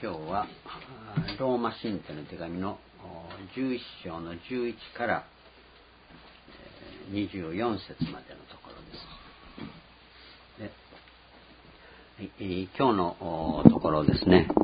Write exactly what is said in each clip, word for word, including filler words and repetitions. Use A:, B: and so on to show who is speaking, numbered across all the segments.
A: 今日はローマ神徒の手紙のじゅういっ章のじゅういちからにじゅうよん節までのところです。で今日のところですね、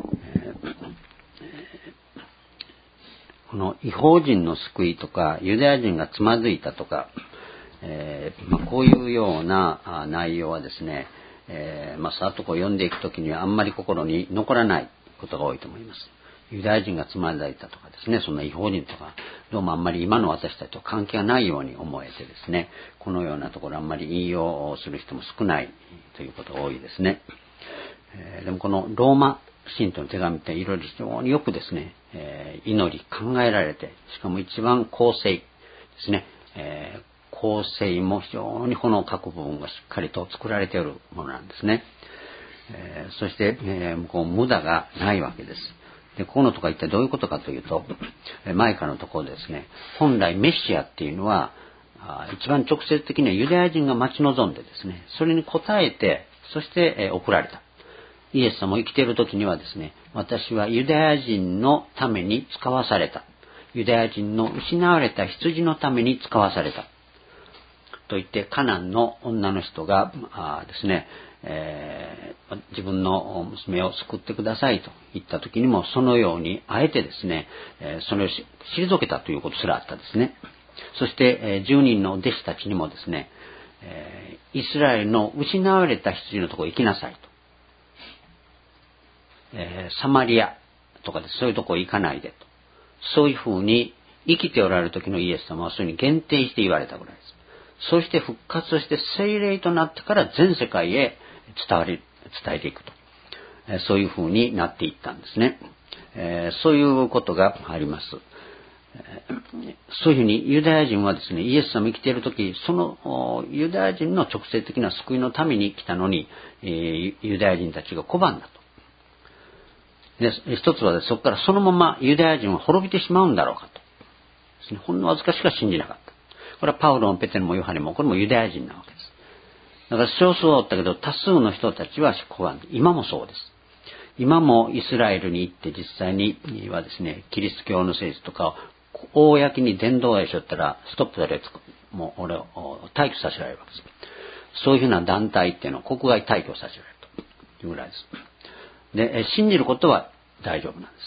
A: この異邦人の救いとかユダヤ人がつまずいたとか、えーまあ、こういうような内容はですね、えーまあ、さっとこう読んでいくときにはあんまり心に残らないことが多いと思います。ユダヤ人がつまずいたとかですね、そんな異邦人とかどうもあんまり今の私たちと関係がないように思えてですね、このようなところあんまり引用する人も少ないということが多いですね。えー、でもこのローマ信徒の手紙っていろいろ非常によくですね、えー、祈り考えられて、しかも一番構成ですね、えー構成も非常にこの各部分がしっかりと作られているものなんですね。えー、そして、えー、こう無駄がないわけです。で、このとか一体どういうことかというと、前からのところですね、本来メシアっていうのは、一番直接的にはユダヤ人が待ち望んでですね、それに応えて、そして、えー、送られた。イエス様も生きている時にはですね、私はユダヤ人のために使わされた。ユダヤ人の失われた羊のために使わされた。と言ってカナンの女の人があですね、えー、自分の娘を救ってくださいと言った時にもそのようにあえてですね、えー、それを退けたということすらあったですね。そして、えー、じゅうにんの弟子たちにもですね、えー、イスラエルの失われた羊のところへ行きなさいと、えー、サマリアとかでそういうところへ行かないでと、そういうふうに生きておられる時のイエス様はそういうふうに限定して言われたぐらいです。そして復活して聖霊となってから全世界へ伝わり、伝えていくと。そういう風になっていったんですね。えー、そういうことがあります。えー、そういうふうにユダヤ人はですね、イエス様が生きているとき、そのユダヤ人の直接的な救いのために来たのに、えー、ユダヤ人たちが拒んだと。で、一つはそこからそのままユダヤ人は滅びてしまうんだろうかと。ほんのわずかしか信じなかった。これはパウロもペテロもヨハネもこれもユダヤ人なわけです。だから少数おったけど多数の人たちは拒んで、今もそうです。今もイスラエルに行って実際にはですね、キリスト教の聖書とかを公に伝道会しよったらストップされる、もう俺を退去させられるわけです。そういうふうな団体っていうのを国外退去させられるというぐらいです。で、信じることは大丈夫なんです。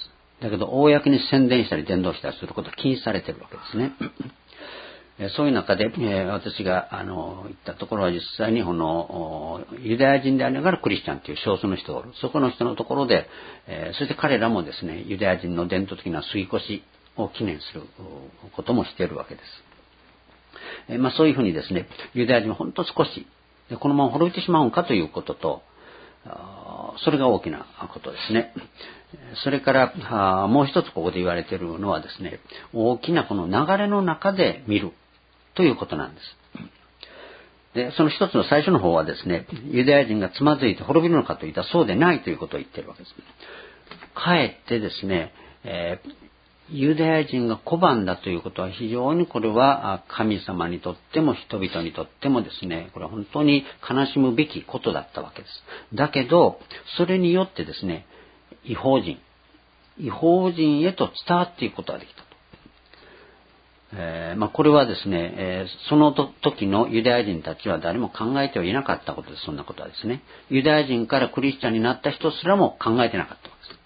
A: だけど公に宣伝したり伝道したりすることは禁止されているわけですね。そういう中で、えー、私があの言ったところは実際にこのユダヤ人でありながらクリスチャンという少数の人がおる。そこの人のところで、えー、そして彼らもですね、ユダヤ人の伝統的な吸い越しを記念することもしているわけです。えーまあ、そういうふうにですね、ユダヤ人は本当少し、でこのまま滅びてしまうんかということと、それが大きなことですね。それからもう一つここで言われているのはですね、大きなこの流れの中で見るということなんです。で、その一つの最初の方はですね、ユダヤ人がつまずいて滅びるのかといったらそうでないということを言っているわけです。かえってですね、えー、ユダヤ人が拒んだということは非常にこれは神様にとっても人々にとってもですね、これは本当に悲しむべきことだったわけです。だけど、それによってですね、異邦人、異邦人へと伝わっていくことができたと。えーまあ、これはですね、えー、その時のユダヤ人たちは誰も考えてはいなかったことです。そんなことはですね、ユダヤ人からクリスチャンになった人すらも考えてなかったわけです。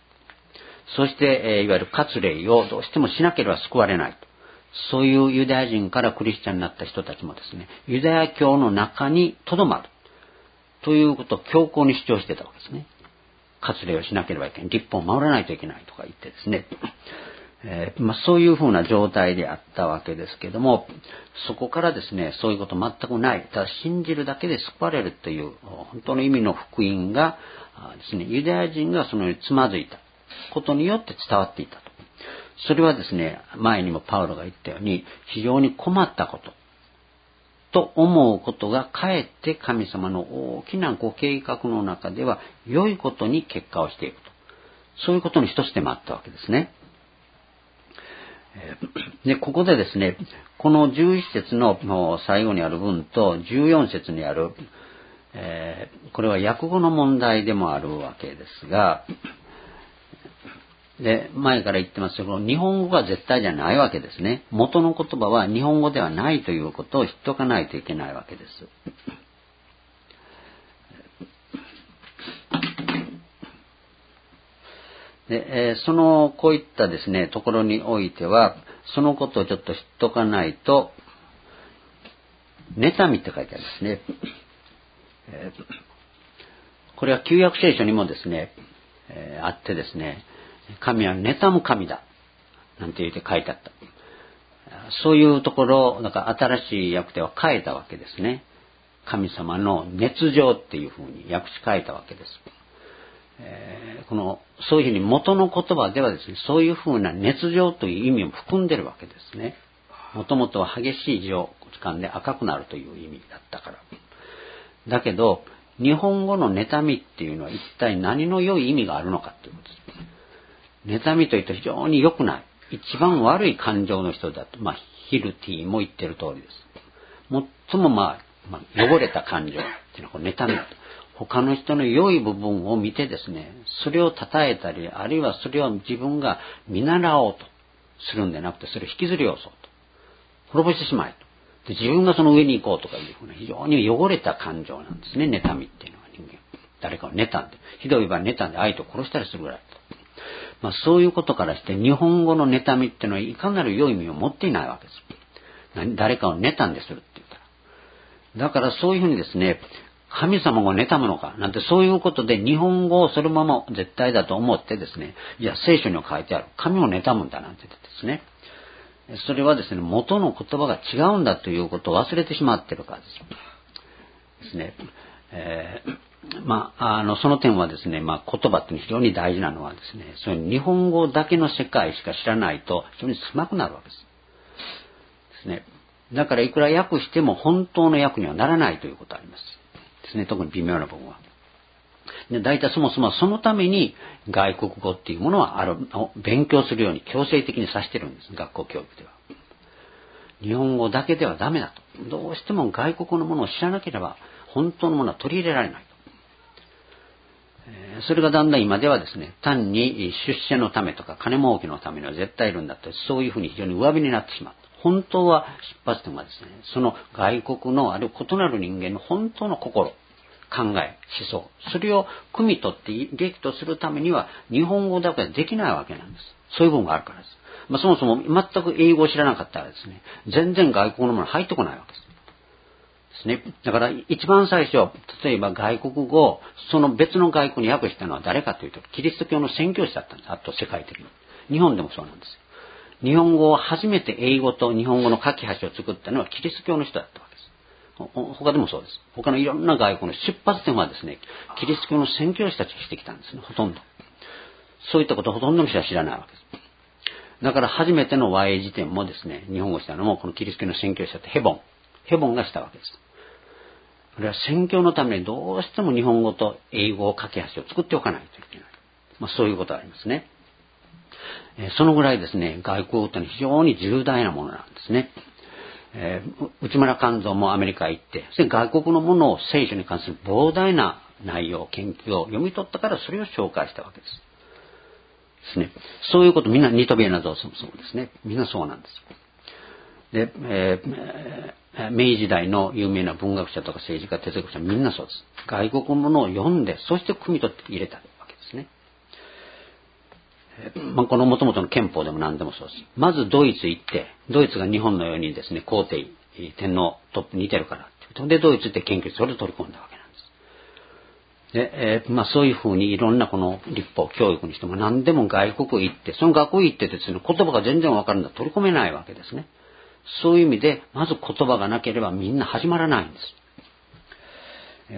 A: そして、えー、いわゆる割礼をどうしてもしなければ救われないと。そういうユダヤ人からクリスチャンになった人たちもですね、ユダヤ教の中に留まるということを強硬に主張してたわけですね。割礼をしなければいけない。立法を守らないといけないとか言ってですね。えーまあ、そういうふうな状態であったわけですけれども、そこからですね、そういうこと全くない。ただ信じるだけで救われるという本当の意味の福音がですね、ユダヤ人がそのようにつまずいたことによって伝わっていたと。それはですね、前にもパウロが言ったように非常に困ったことと思うことがかえって神様の大きなご計画の中では良いことに結果をしていくと。そういうことの一つでもあったわけですね。で、ここでですね、このじゅういっ節の最後にある文とじゅうよん節にある、えー、これは訳語の問題でもあるわけですが、 で、前から言ってますけど、日本語が絶対じゃないわけですね。元の言葉は日本語ではないということを知っておかないといけないわけです。で、えー、その、こういったですね、ところにおいては、そのことをちょっと知っておかないと、妬みって書いてありますね。えー、これは旧約聖書にもですね、えー、あってですね、神は妬む神だなんて言って書いてあった。そういうところをなんか新しい訳では変えたわけですね。神様の熱情っていうふうに訳し変えたわけです。えー、このそういうふうに元の言葉ではですね、そういうふうな熱情という意味を含んでるわけですね。もともとは激しい情感で赤くなるという意味だったから。だけど日本語の妬みっていうのは一体何の良い意味があるのかということです。妬みというと非常に良くない、一番悪い感情の人だと、まあ、ヒルティも言ってる通りです。最も、まあ、まあ、汚れた感情っていうのはこれ妬みだと。他の人の良い部分を見てですね、それを称えたり、あるいはそれを自分が見習おうとするんでなくて、それを引きずり寄そうと。滅ぼしてしまえと。で、自分がその上に行こうとかいうふうな非常に汚れた感情なんですね、妬みっていうのは人間。誰かを妬んで、ひどい場合妬んで相手を殺したりするぐらいと。まあ、そういうことからして日本語の妬みっていうのはいかなる良い意味を持っていないわけです。誰かを妬んでするって言ったら。だからそういうふうにですね、神様が妬むのかなんてそういうことで日本語をそのまま絶対だと思ってですね、いや聖書には書いてある。神を妬むんだなんて言ってですね。それはですね、元の言葉が違うんだということを忘れてしまっているからです。ですね。えーまあ、あの、その点はですね、まあ、言葉って非常に大事なのはですね、そういう日本語だけの世界しか知らないと非常に狭くなるわけです。ですね。だからいくら訳しても本当の訳にはならないということがあります。ですね、特に微妙な部分は。で、大体そもそもそのために外国語っていうものはある、勉強するように強制的にさせてるんです、学校教育では。日本語だけではダメだと。どうしても外国のものを知らなければ本当のものは取り入れられない。それがだんだん今ではですね、単に出世のためとか金儲けのためには絶対いるんだと、そういうふうに非常に上火になってしまう。本当は出発点はですね、その外国のある異なる人間の本当の心、考え、思想、それを汲み取って激とするためには日本語だけでできないわけなんです。そういう部分があるからです。まあ、そもそも全く英語を知らなかったらですね、全然外国のもの入ってこないわけです。ですね。だから一番最初、例えば外国語をその別の外国に訳したのは誰かというと、キリスト教の宣教師だったんです。あと世界的に。日本でもそうなんですよ。日本語を初めて英語と日本語の架け橋を作ったのはキリスト教の人だったわけです。他でもそうです。他のいろんな外国の出発点はですね、キリスト教の宣教師たちがしてきたんですね。ほとんど。そういったことをほとんどの人は知らないわけです。だから初めての和英辞典もですね、日本語したのもこのキリスト教の宣教師だったヘボン。ヘボンがしたわけです。これは宣教のためにどうしても日本語と英語を架け橋を作っておかないといけない。まあそういうことがありますね。えー、そのぐらいですね、外交というのは非常に重大なものなんですね。えー、内村勘三もアメリカへ行って、それ外国のものを聖書に関する膨大な内容、研究を読み取ったからそれを紹介したわけです。ですね。そういうこと、みんなニトビエナゾウスもそうですね。みんなそうなんです。で、えー、明治時代の有名な文学者とか政治家、哲学者みんなそうです。外国のものを読んで、そして汲み取って入れたわけですね。えーまあ、この元々の憲法でも何でもそうです。まずドイツ行って、ドイツが日本のようにですね、皇帝、天皇トップに似てるからって。で、ドイツって研究してそれを取り込んだわけなんです。で、えーまあ、そういうふうにいろんなこの立法、教育にしても何でも外国行って、その学校行ってですね、言葉が全然わかるんだ、取り込めないわけですね。そういう意味で、まず言葉がなければみんな始まらないんです。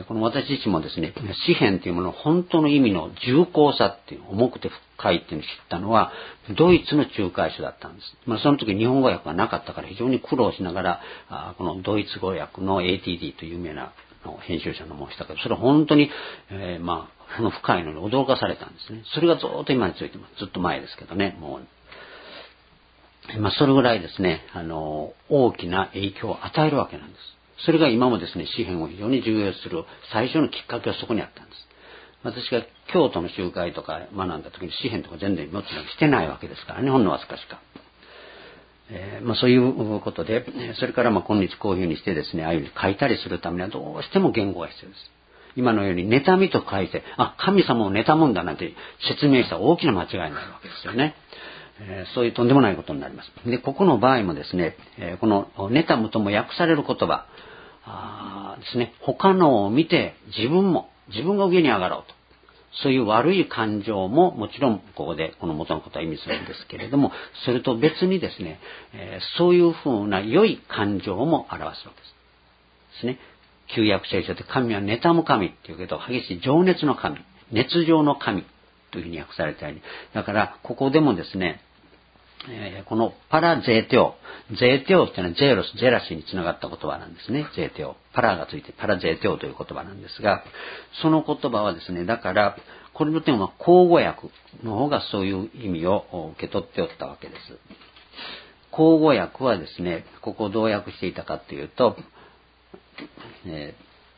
A: この私自身もですね、詩篇というものの本当の意味の重厚さっていう、重くて深いっていうのを知ったのは、ドイツの仲介書だったんです。まあ、その時日本語訳がなかったから非常に苦労しながら、あこのドイツ語訳の エーティーディー という有名な編集者の申したけど、それは本当に、えー、まあ、その深いのに驚かされたんですね。それがずっと今についてます。ずっと前ですけどね、もう。まあ、それぐらいですね、あの、大きな影響を与えるわけなんです。それが今もですね、詩篇を非常に重要視する最初のきっかけはそこにあったんです。 私が京都の集会とか学んだ時に詩篇とか全然もちろんしてないわけですからね、ほんのわずかしか。えーまあ、そういうことで、それからまあ今日こういうふうにしてですね、ああいうふうに書いたりするためにはどうしても言語が必要です。今のように妬みと書いて、あ、神様を妬むんだなんて説明したら大きな間違いになるわけですよね。えー、そういうとんでもないことになります。で、ここの場合もですね、えー、この妬むとも訳される言葉あですね、他のを見て自分も、自分が上に上がろうと。そういう悪い感情ももちろんここでこの元のことは意味するんですけれども、それと別にですね、えー、そういうふうな良い感情も表すわけです。ですね。旧約聖書で神は妬む神っていうけど、激しい情熱の神、熱情の神というふうに訳されたように。だからここでもですね、えー、このパラゼーテオ、ゼーテオっていうのはゼーロス、ジェラシーにつながった言葉なんですね。ゼーテオ。パラがついてパラゼーテオという言葉なんですが、その言葉はですね、だから、これの点は口語訳の方がそういう意味を受け取っておったわけです。口語訳はですね、ここをどう訳していたかというと、え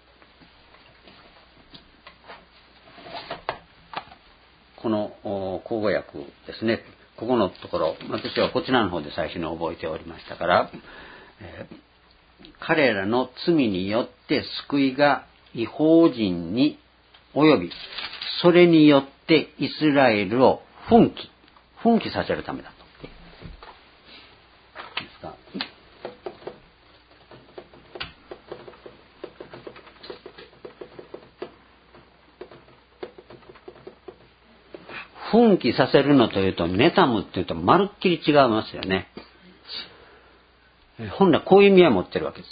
A: ー、この口語訳ですね、ここのところ、私はこちらの方で最初に覚えておりましたから、えー、彼らの罪によって救いが異邦人に及び、それによってイスラエルを奮起、奮起させるためだと。ですか。奮起させるのというと、妬むっていうとまるっきり違いますよね。本来こういう意味合いを持ってるわけです。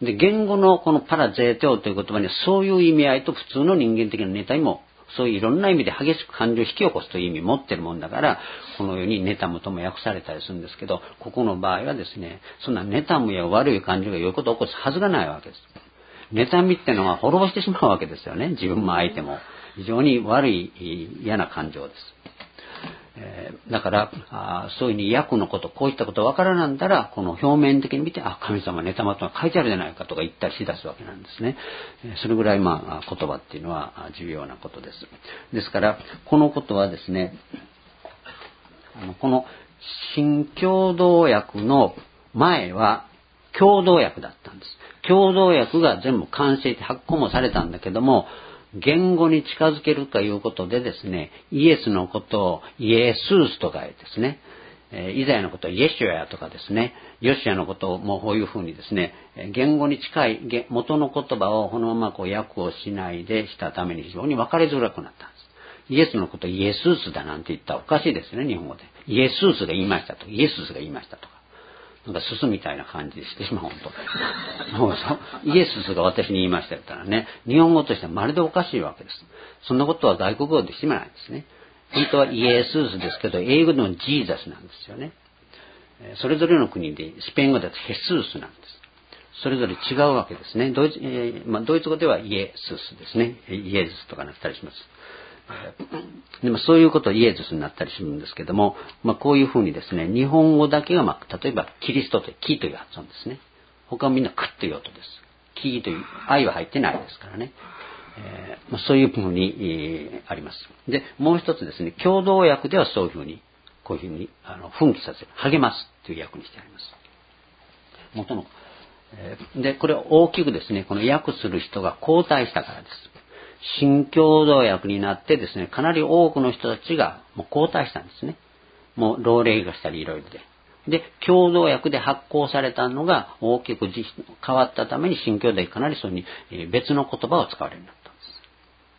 A: で、言語のこのパラゼーテオという言葉にはそういう意味合いと普通の人間的な妬みもそういういろんな意味で激しく感情を引き起こすという意味を持っているもんだから、このように妬むとも訳されたりするんですけど、ここの場合はですね、そんな妬むや悪い感情が良いことを起こすはずがないわけです。妬みってのは滅ぼしてしまうわけですよね。自分も相手も。非常に悪い嫌な感情です。えー、だからあそういうふうに訳のこと、こういったことわからなんだら、この表面的に見て、あ、神様妬まと書いてあるじゃないかとか言ったりしだすわけなんですね。えー、それぐらいまあ言葉っていうのは重要なことです。ですから、このことはですね、あのこの新共同訳の前は共同訳だったんです。共同訳が全部完成して発行もされたんだけども、言語に近づけるということでですね、イエスのことをイエスースとかですね、イザヤのことをイエシュアとかですね、ヨシアのことをもうこういうふうにですね、言語に近い元の言葉をこのままこう訳をしないでしたために非常に分かりづらくなったんです。イエスのことをイエスースだなんて言ったらおかしいですね、日本語で。イエスースが言いましたと、イエスースが言いましたとか。なんかすすみたいな感じでしてしまうと。もうイエスが私に言いましたったらね、日本語としてはまるでおかしいわけです。そんなことは外国語でしてもないんですね。本当はイエスースですけど、英語でもジーザスなんですよね。それぞれの国で、スペイン語だとヘスースなんです。それぞれ違うわけですね。ドイツ、えーまあ、ドイツ語ではイエスースですね。イエズスとかなったりします。でもそういうことはイエズスになったりするんですけども、まあ、こういうふうにですね、日本語だけが、まあ、例えばキリストというキという発音ですね。他はみんなクという音です。キという愛は入ってないですからね。えーまあ、そういうふうに、えー、あります。で、もう一つですね、共同訳ではそういうふうに、こういうふうにあの奮起させる、励ますという訳にしてあります。元の、えー、で、これを大きくですね、この訳する人が交代したからです。新共同訳になってですね、かなり多くの人たちがもう交代したんですね。もう老齢化したりいろいろで。で、共同訳で発行されたのが大きく変わったために新共同訳かなりそうに別の言葉を使われるようになったんです。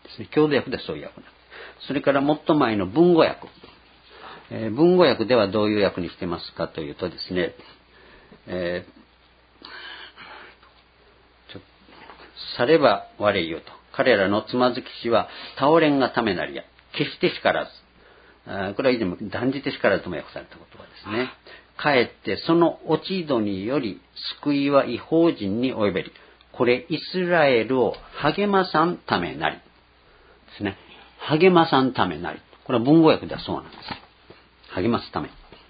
A: ですね、共同訳でそういう訳になる。それからもっと前の文語訳。えー、文語訳ではどういう訳にしてますかというとですね、えー、ちょされば悪いよと。彼らのつまずきしは倒れんがためなりや、決してしからず。これは以前も断じてしからずとも訳された言葉ですね。かえってその落ち度により救いは異邦人に及べり。これイスラエルを励まさんためなり。ですね。励まさんためなり。これは文語訳ではそうなんです。励ますため。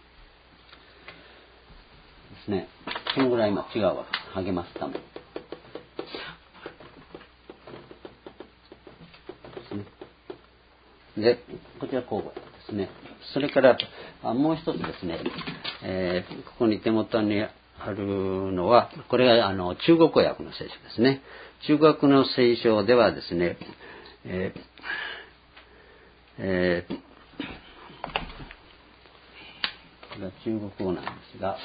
A: ですね。そのぐらい今違うわ。励ますため。 で、こちら交互ですね。それから、もう一つですね、えー、ここに手元にあるのは、これがあの中国語訳の聖書ですね。中国語の聖書ではですね、えーえー、これは中国語なんですが、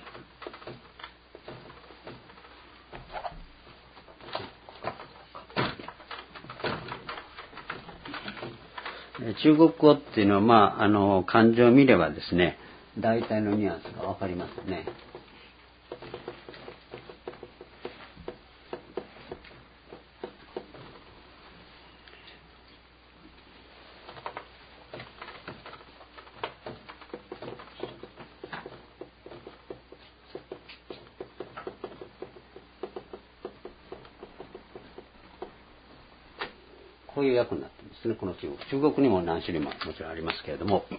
A: 中国語っていうのは、まあ、あの漢字を見ればですね、大体のニュアンスがわかりますよね。こういう訳になってるんですね、この中国。中国にも何種類ももちろんありますけれども、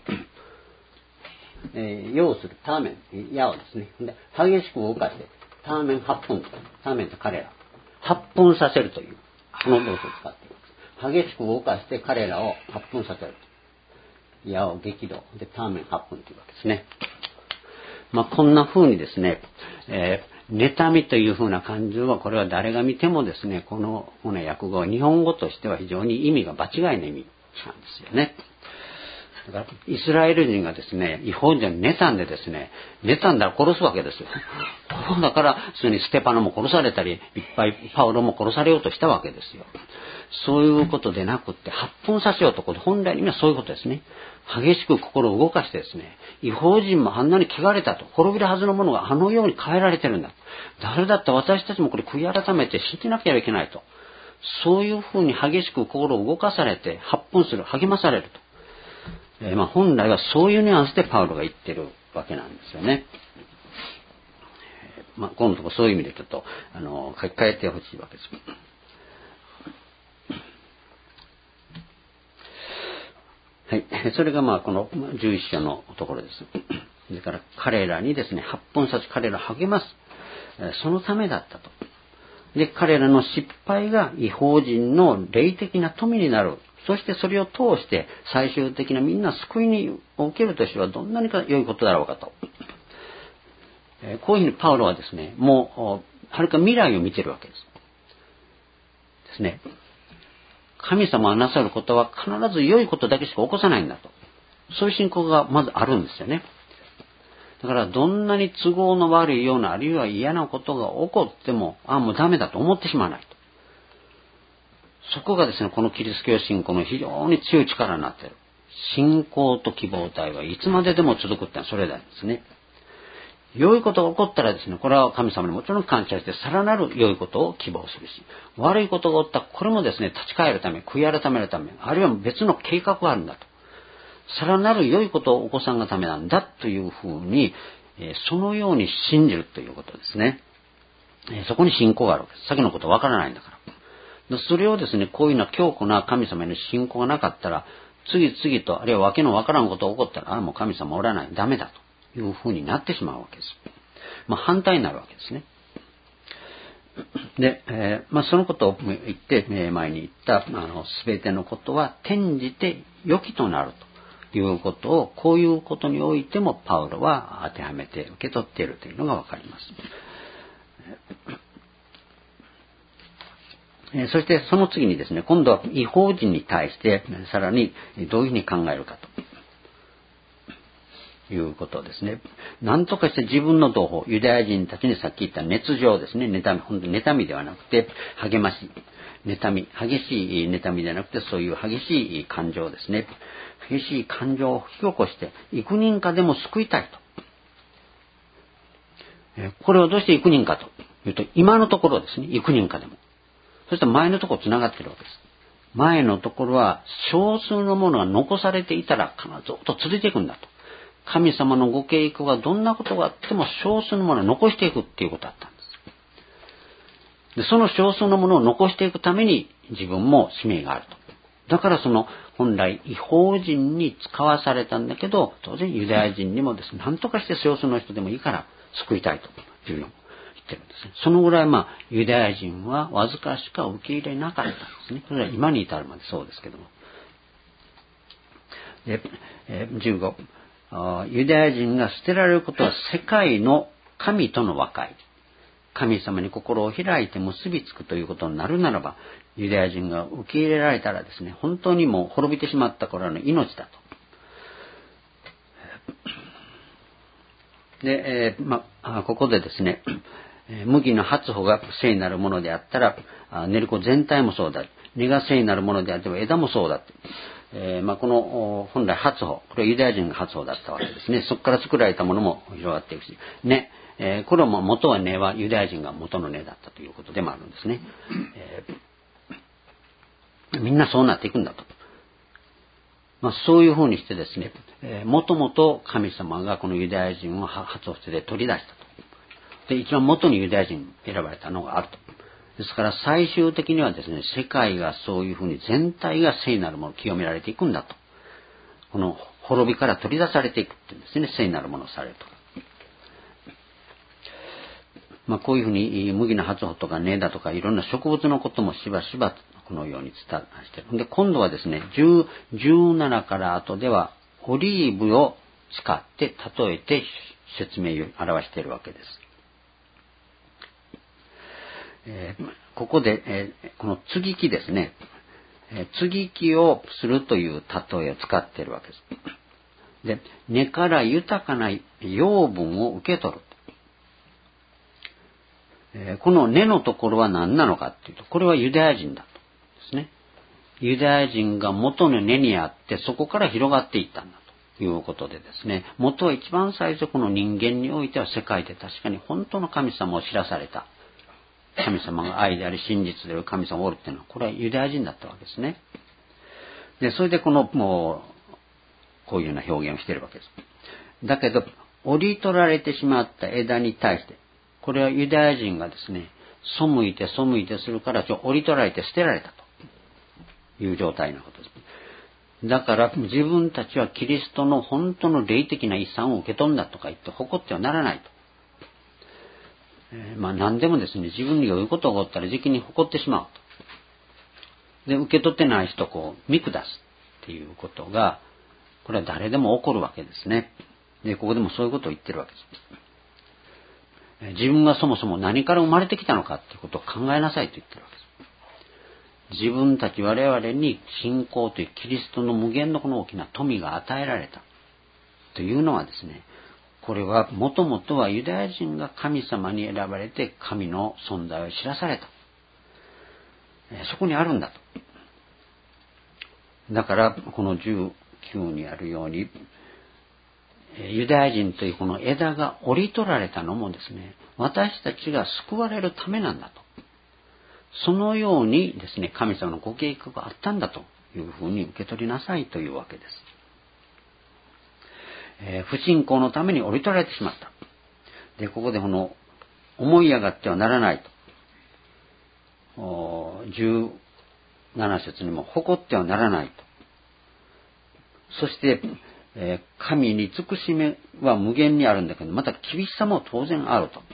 A: えー、要するターメン、矢をですね、で激しく動かして、ターメン発奮、ターメンと彼ら、発奮させるという、この動詞を使っています。激しく動かして彼らを発奮させる。矢を激動、でターメン発奮というわけですね。まあ、こんな風にですね、えー、妬みという風な漢字は、これは誰が見てもですね、このこの訳語は日本語としては非常に意味が場違いの意味なんですよね。だからイスラエル人がですね、違法人に妬んでですね、妬んだら殺すわけですよ。だから、普通にステパノも殺されたり、いっぱいパウロも殺されようとしたわけですよ。そういうことでなくって、発奮させようと、本来にはそういうことですね。激しく心を動かしてですね、違法人もあんなに汚れたと、滅びるはずのものがあのように変えられてるんだ。誰だって私たちもこれ悔い改めて信じなければいけないと。そういうふうに激しく心を動かされて、発奮する、励まされると。えー、まあ本来はそういうニュアンスでパウロが言ってるわけなんですよね。えー、まあ今度とこそういう意味でちょっとあの書き換えてほしいわけです。はい、それがまあこのじゅういっ章のところです。それから彼らにですね、発奮させ彼らを励ます、そのためだったと。で、彼らの失敗が違法人の霊的な富になる。そしてそれを通して最終的なみんな救いに受けるとしてはどんなにか良いことだろうかと。こういうふうにパウロはですね、もうはるか未来を見てるわけです。ですね。神様がなさることは必ず良いことだけしか起こさないんだと。そういう信仰がまずあるんですよね。だからどんなに都合の悪いようなあるいは嫌なことが起こっても、ああもうダメだと思ってしまわないと。そこがですね、このキリスト教信仰の非常に強い力になっている。信仰と希望体はいつまででも続くってのはそれなんですね。良いことが起こったらですね、これは神様にもちろん感謝して、さらなる良いことを希望するし、悪いことが起こったらこれもですね、立ち返るため、悔い改めるため、あるいは別の計画があるんだと。さらなる良いことを起こさんがためなんだというふうに、そのように信じるということですね。そこに信仰があるわけです。先のことわからないんだから。それをですね、こういうような強固な神様への信仰がなかったら、次々と、あるいはわけのわからんことが起こったら、ああ、もう神様おらない、ダメだというふうになってしまうわけです。まあ、反対になるわけですね。で、えーまあ、そのことを言って、前に言った、あの、すべてのことは転じて良きとなるということを、こういうことにおいてもパウロは当てはめて受け取っているというのがわかります。そしてその次にですね、今度は違法人に対してさらにどういうふうに考えるかということですね。何とかして自分の同胞、ユダヤ人たちにさっき言った熱情ですね、妬み、本当に妬みではなくて励まし、妬み、激しい妬みではなくてそういう激しい感情ですね。激しい感情を引き起こして幾人かでも救いたいと。これをどうして幾人かというと、今のところですね、幾人かでも。そして前のところつながっているわけです。前のところは少数のものが残されていたら必ずずっと続いていくんだと。神様のご計画がどんなことがあっても少数のものを残していくっていうことだったんです。で、その少数のものを残していくために自分も使命があると。だからその本来違法人に使わされたんだけど、当然ユダヤ人にもですね、何とかして少数の人でもいいから救いたいというのを言ってるんですね。そのぐらいまあユダヤ人はわずかしか受け入れなかったんですね。それは今に至るまでそうですけども。 で、えー、じゅうご、ユダヤ人が捨てられることは世界の神との和解。神様に心を開いて結びつくということになるならば、ユダヤ人が受け入れられたらですね、本当にもう滅びてしまった頃の命だと。で、えー、まあ、ここでですね、麦の初穂が聖なるものであったら、練り粉全体もそうだ。根が聖なるものであれば枝もそうだ。えーまあ、この本来初穂、これはユダヤ人が初穂だったわけですね。そこから作られたものも広がっていくし、根、えー、これも元は根はユダヤ人が元の根だったということでもあるんですね。えー、みんなそうなっていくんだと。まあ、そういうふうにしてですね、えー、もともと神様がこのユダヤ人を初穂で取り出したと。で、一番元にユダヤ人選ばれたのがあると。ですから最終的にはですね、世界がそういうふうに全体が聖なるもの、清められていくんだと。この滅びから取り出されていくっていうんですね、聖なるものをされると。まあこういうふうに麦の初穂とか根だとかいろんな植物のこともしばしばこのように伝えしている。で、今度はですね、じゅう、じゅうななから後ではオリーブを使って例えて説明を表しているわけです。えー、ここで、えー、この接ぎ木ですね、えー、接ぎ木をするという例えを使っているわけです。で、根から豊かな養分を受け取る。えー、この根のところは何なのかっていうと、これはユダヤ人だとですね。ユダヤ人が元の根にあって、そこから広がっていったんだということでですね、元は一番最初この人間においては世界で確かに本当の神様を知らされた。神様が愛であり真実である神様がおるっていうのは、これはユダヤ人だったわけですね。で、それでこの、もう、こういうような表現をしているわけです。だけど、折り取られてしまった枝に対して、これはユダヤ人がですね、背いて背いてするから、折り取られて捨てられたという状態のことです。だから、自分たちはキリストの本当の霊的な遺産を受け取んだとか言って誇ってはならないと。えー、まあ何でもですね、自分に良いことが起こったら時期に誇ってしまうと。で、受け取ってない人をこう見下すっていうことが、これは誰でも起こるわけですね。で、ここでもそういうことを言ってるわけです。自分がそもそも何から生まれてきたのかっていうことを考えなさいと言ってるわけです。自分たち我々に信仰というキリストの無限のこの大きな富が与えられたというのはですね、これはもともとはユダヤ人が神様に選ばれて神の存在を知らされた。そこにあるんだと。だからこのじゅうきゅうにあるように、ユダヤ人というこの枝が折り取られたのもですね、私たちが救われるためなんだと。そのようにですね、神様のご計画があったんだというふうに受け取りなさいというわけです。えー、不信仰のために折り取られてしまった。で、ここでこの思い上がってはならないと。じゅうなな節にも誇ってはならないと。そして、えー、神に尽くしめは無限にあるんだけど、また厳しさも当然あると。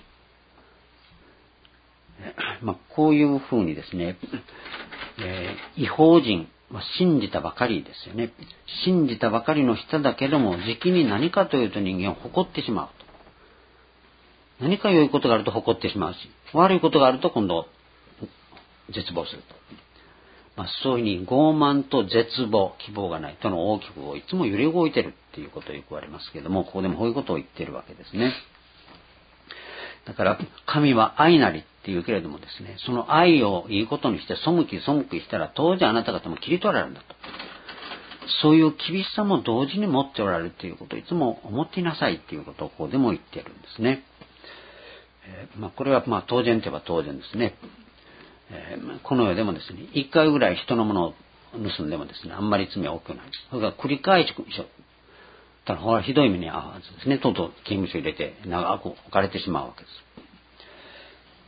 A: えーまあ、こういうふうにですね、えー、異邦人、まあ、信じたばかりですよね。信じたばかりの人だけども、時期に何かというと人間は誇ってしまうと。何か良いことがあると誇ってしまうし、悪いことがあると今度絶望すると。まあ、そういうふうに傲慢と絶望、希望がないとの大きくをいつも揺れ動いてるっていうことをよく言われますけれども、ここでもこういうことを言ってるわけですね。だから神は愛なりっていうけれどもですね、その愛をいいことにして背き背きしたら当時あなた方も切り取られるんだと。そういう厳しさも同時に持っておられるということをいつも思っていなさいっていうことをここでも言ってるんですね。えーまあ、これはまあ当然といえば当然ですね。えー、この世でもですね、一回ぐらい人のものを盗んでもですね、あんまり罪は多くない。それから繰り返し、ただほらひどい目に遭うはずですね。とうとう刑務所入れて長く置かれてしまうわけです。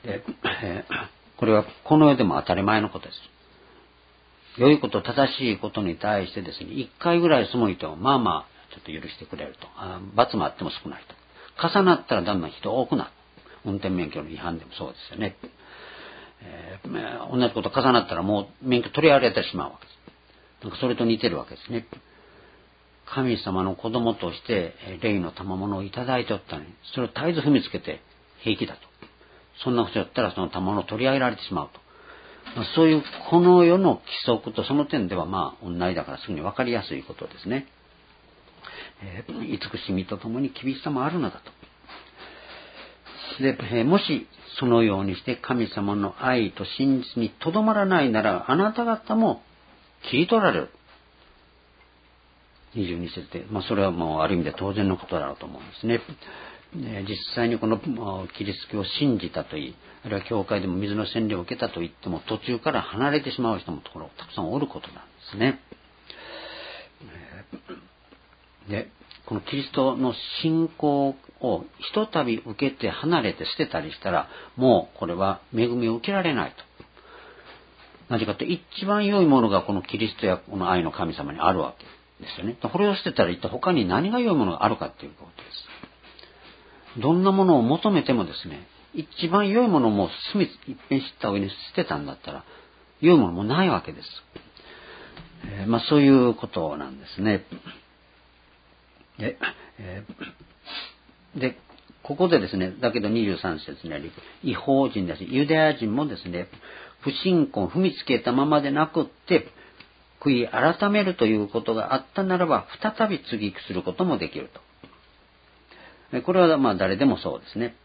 A: で、えー、これはこの世でも当たり前のことです。良いこと、正しいことに対してですね、一回ぐらい背いても、まあまあ、ちょっと許してくれると。あ罰もあっても少ないと。重なったらだんだん人多くなる。運転免許の違反でもそうですよね。えー、同じこと重なったらもう免許取り上げてしまうわけです。なんかそれと似てるわけですね。 神様の子供として霊の賜物をいただいておったのに、それを絶えず踏みつけて平気だと。そんなことやったらその賜物を取り上げられてしまうと。まあ、そういうこの世の規則とその点ではまあ同じだからすぐに分かりやすいことですね。えー、慈しみとともに厳しさもあるのだと。で、えー、もしそのようにして神様の愛と真実にとどまらないなら、あなた方も切り取られる。にじゅうに節で、まあそれはもうある意味で当然のことだろうと思うんですね。実際にこのキリスト教を信じたといい、あるいは教会でも水の洗礼を受けたといっても、途中から離れてしまう人もところたくさんおることなんですね。で、このキリストの信仰をひとたび受けて離れて捨てたりしたら、もうこれは恵みを受けられないと。なぜかというと、一番良いものがこのキリストやこの愛の神様にあるわけですよね。これを捨てたら一体他に何が良いものがあるかということです。どんなものを求めてもですね、一番良いものをもう隅一遍知った上に捨てたんだったら、良いものもないわけです。えー、まあそういうことなんですね。で、えー、でここでですね、だけどにじゅうさん節にあり、異邦人です。ユダヤ人もですね、不信仰を踏みつけたままでなくって、悔い改めるということがあったならば、再び接ぎ木することもできると。これはまあ誰でもそうですね。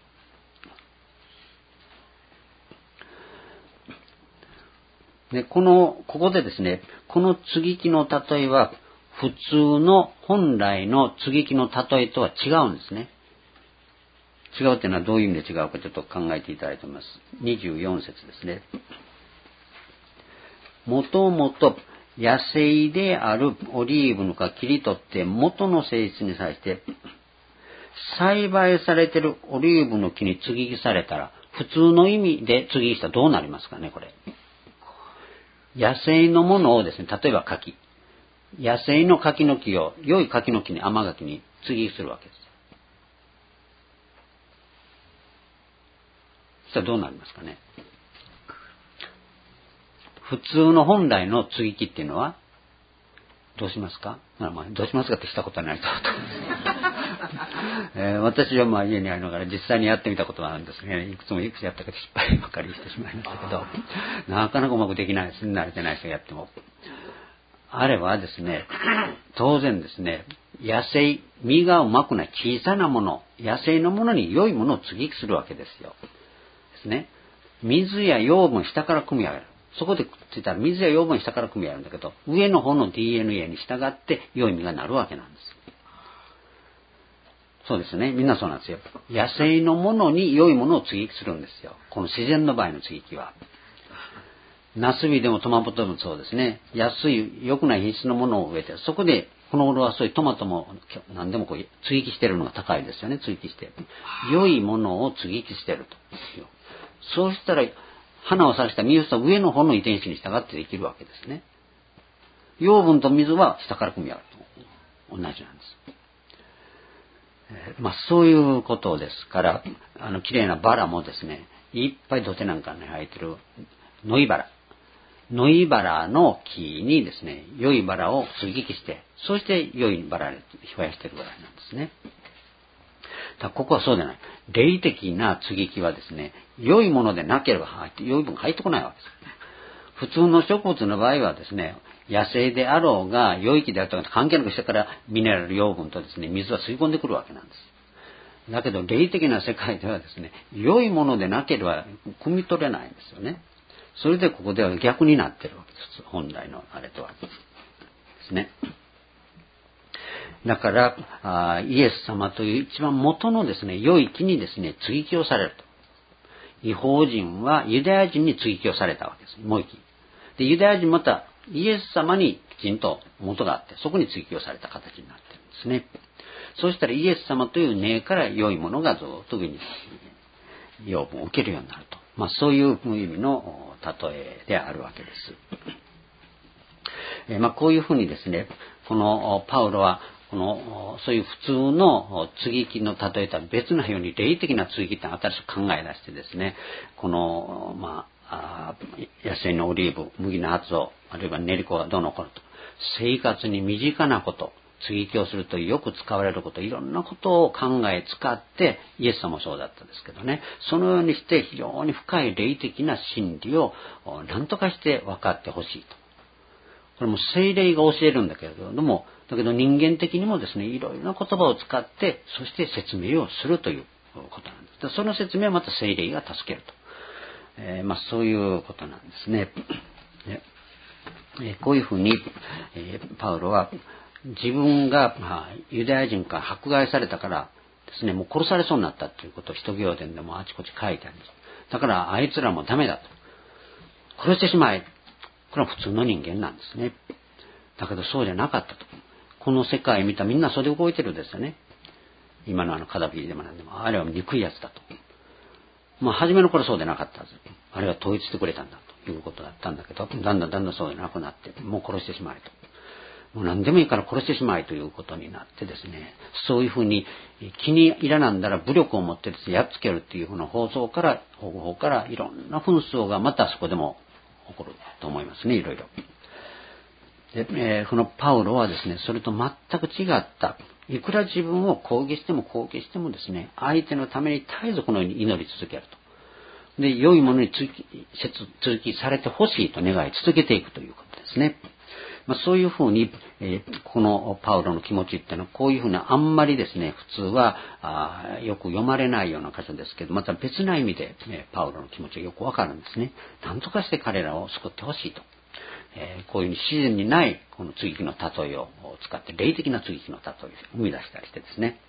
A: で、この、ここでですね、この接ぎ木の例えは、普通の本来の接ぎ木の例えとは違うんですね。違うというのはどういう意味で違うかちょっと考えていただいています。にじゅうよん節ですね。もともと野生であるオリーブの葉切り取って元の性質に際して栽培されているオリーブの木に接ぎ木されたら、普通の意味で接ぎ木したらどうなりますかね、これ。野生のものをですね、例えば柿。野生の柿の木を良い柿の木に甘柿に接ぎ木するわけです。そしたらどうなりますかね。普通の本来の接ぎ木っていうのはどうしますか？まあまあ、どうしますかってしたことはないと。えー、私はまあ家にありながら実際にやってみたことがあるんですね。いくつもいくつやったか失敗ばかりしてしまいましたけど、なかなかうまくできないですね。慣れてない人がやっても。あれはですね、当然ですね、野生、実がうまくない小さなもの、野生のものに良いものを接ぎ木するわけですよ。ですね。水や養分下から組み上げる。そこでくっついたら水や養分下から組み上げるんだけど、上の方の ディーエヌエー に従って良い実がなるわけなんです。そうですね。みんなそうなんですよ。野生のものに良いものを接ぎ木するんですよ。この自然の場合の接ぎ木は。ナスビでもトマトでもそうですね。安い、良くない品質のものを植えて、そこで、この頃はそういうトマトも何でもこう接ぎ木してるのが高いですよね。接ぎ木して。良いものを接ぎ木してると。そうしたら、花を咲かした実をした上の方の遺伝子に従ってできるわけですね。養分と水は下から組み合うと。同じなんです。えー、まあそういうことですから、あの綺麗なバラもですね、いっぱい土手なんかに生えてる野いバラ。野いバラの木にですね、良いバラを接ぎ木して、そして良いバラに増やしているぐらいなんですね。だここはそうじゃない。霊的な接ぎ木はですね、良いものでなければ入って、良いものが入ってこないわけです。普通の植物の場合はですね、野生であろうが、良い木であるとか関係なくしてからミネラル養分とですね、水は吸い込んでくるわけなんです。だけど、霊的な世界ではですね、良いものでなければ汲み取れないんですよね。それでここでは逆になっているわけです。本来のあれとは。ですね。だからあ、イエス様という一番元のですね、良い木にですね、接ぎ木をされると。異邦人はユダヤ人に接ぎ木をされたわけです。もう一木。で、ユダヤ人またイエス様にきちんと元があって、そこに接ぎ木をされた形になっているんですね。そうしたらイエス様という根から良いものがずっと上に養分を受けるようになると。まあそういう意味の例えであるわけです。えー、まあこういうふうにですね、このパウロはこのそういう普通の接ぎ木の例えとは別なように霊的な接ぎ木って新しく考え出してですね、このまあ野生のオリーブ、麦の発を、あるいは練り粉がどうのこうのと、生活に身近なこと、 追求するというよく使われること、いろんなことを考え使って、イエス様もそうだったんですけどね、そのようにして非常に深い霊的な真理を何とかして分かってほしいと。これも聖霊が教えるんだけれども、だけど人間的にもですね、いろいろな言葉を使って、そして説明をするということなんです。その説明はまた聖霊が助けると。えー、まあそういうことなんですね。えー、こういうふうに、えー、パウロは自分が、まあ、ユダヤ人から迫害されたからですね、もう殺されそうになったということを使徒行伝でもあちこち書いてあるんです。だからあいつらもダメだと。殺してしまえ。これは普通の人間なんですね。だけどそうじゃなかったと。この世界見たみんなそれで動いてるんですよね。今のあのカダフィでもなんでも、あれは憎いやつだと。まあ初めの頃そうでなかったはず。あれは統一してくれたんだということだったんだけど、だんだんだんだんそうでなくなって、もう殺してしまえと。もう何でもいいから殺してしまえということになってですね、そういうふうに気に入らなんだら武力を持ってですね、やっつけるっていうふうな放送から、方法からいろんな紛争がまたそこでも起こると思いますね、いろいろ。で、えー、このパウロはですね、それと全く違った、いくら自分を攻撃しても攻撃してもですね、相手のために絶えずこのように祈り続けると。で、良いものに続き、続きされてほしいと願い続けていくということですね。まあ、そういうふうに、えー、このパウロの気持ちっていうのはこういうふうなあんまりですね、普通はあよく読まれないような箇所ですけど、また別な意味で、えー、パウロの気持ちがよくわかるんですね。何とかして彼らを救ってほしいと。えー、こういうふうに自然にないこの追記の例えを使って霊的な追記の例えを生み出したりしてですね。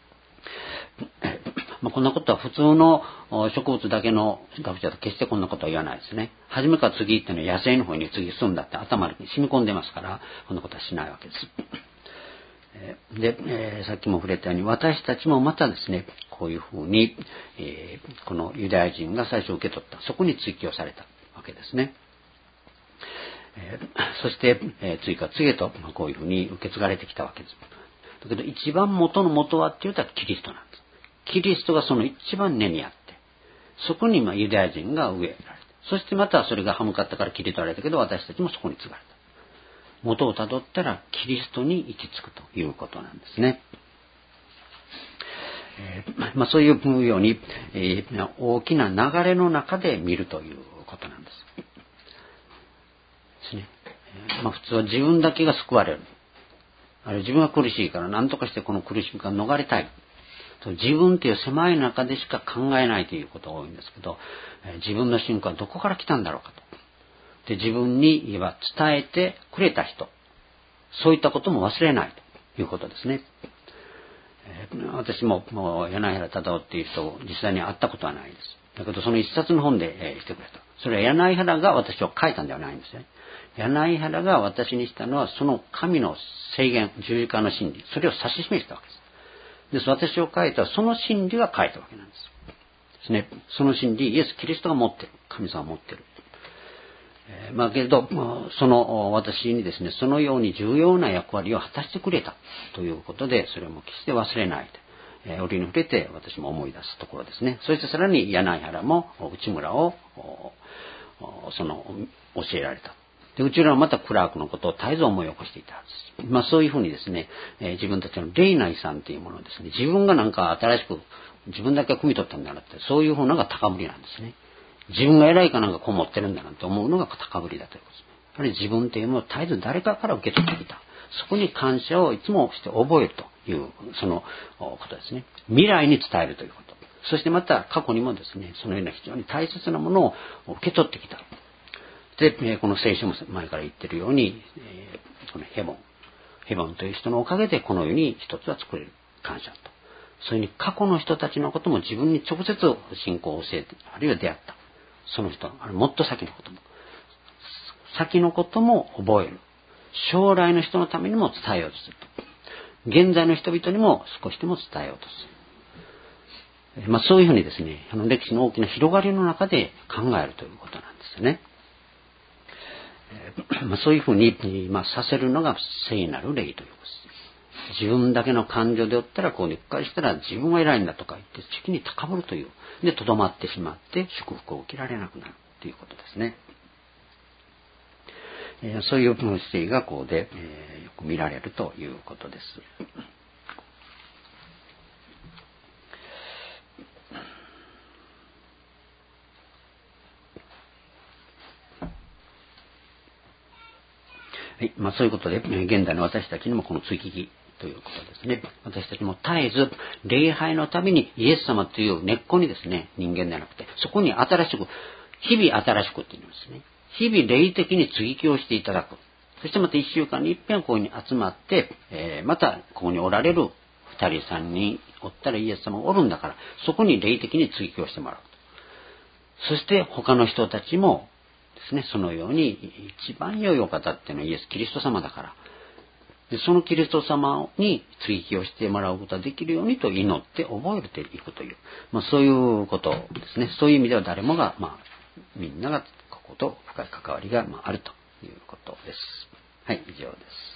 A: まあ、こんなことは普通の植物だけの学者だと決してこんなことは言わないですね。初めから次っていうのは野生の方に次進んだって頭に染み込んでますから、こんなことはしないわけです。で、えー、さっきも触れたように私たちもまたですね、こういうふうに、えー、このユダヤ人が最初受け取った、そこに追記をされたわけですね。えー、そして、えー、次から次へとこういうふうに受け継がれてきたわけです。だけど一番元の元はって言うとキリストなんです。キリストがその一番根にあって、そこにまあユダヤ人が植えられて、そしてまたそれが歯向かったから切り取られたけど、私たちもそこに継がれた。元をたどったらキリストに行き着くということなんですね。えーまあ、そういうように、えー、大きな流れの中で見るということなんです。ですね。えーまあ、普通は自分だけが救われる。あれ自分が苦しいから何とかしてこの苦しみから逃れたい。自分という狭い中でしか考えないということが多いんですけど、自分の信仰はどこから来たんだろうかと。で、自分に言えば伝えてくれた人、そういったことも忘れないということですね。えー、私ももう柳原忠夫っていう人を実際に会ったことはないです。だけどその一冊の本で、えー、してくれた。それは柳原が私を書いたんではないんですね。柳原が私にしたのはその神の制限、十字架の真理、それを指し示したわけです。です。私を書いたその真理が書いたわけなんです。ですね。その真理、イエス・キリストが持ってる。神様が持ってる。えー、まあけれど、その私にですね、そのように重要な役割を果たしてくれたということで、それも決して忘れないで、えー、折に触れて私も思い出すところですね。そしてさらに柳原も内村をその教えられた。で、うちらはまたクラークのことを絶えず思い起こしていたはずです。まあそういうふうにですね、えー、自分たちの霊内さんというものをですね、自分がなんか新しく自分だけ汲み取ったんだなって、そういうふうなのが高ぶりなんですね。自分が偉いかなんかこう持ってるんだなんて思うのが高ぶりだということですね。やはり自分というものを絶えず誰かから受け取ってきた。そこに感謝をいつもして覚えるという、そのことですね。未来に伝えるということ。そしてまた過去にもですね、そのような非常に大切なものを受け取ってきた。で、この聖書も前から言っているように、このヘボン、ヘボンという人のおかげでこの世に一つは作れる。感謝と。そういうふうに過去の人たちのことも自分に直接信仰を教えて、あるいは出会った。その人、あるもっと先のことも。先のことも覚える。将来の人のためにも伝えようとすると。現在の人々にも少しでも伝えようとする。まあそういうふうにですね、あの歴史の大きな広がりの中で考えるということなんですよね。まあ、そういうふうに、まあ、させるのが聖なる霊ということです。自分だけの感情でおったら、こう、うっかりしたら自分は偉いんだとか言って、時に高ぶるという。で、とどまってしまって、祝福を受けられなくなるということですね。 えー、そういう姿勢がこうで、えー、よく見られるということです。はい、まあ、そういうことで、現代の私たちにもこの追記ということですね。私たちも絶えず礼拝のためにイエス様という根っこにですね、人間ではなくて、そこに新しく、日々新しくって言いますね。日々霊的に追記をしていただく。そしてまた一週間に一遍ここに集まって、えー、またここにおられる二人三人おったらイエス様がおるんだから、そこに霊的に追記をしてもらう。そして他の人たちもですね、そのように一番良いお方っていうのはイエス・キリスト様だから、でそのキリスト様に追記をしてもらうことができるようにと祈って覚えていくという、まあ、そういうことですね。そういう意味では誰もが、まあ、みんながここと深い関わりがあるということです。はい、以上です。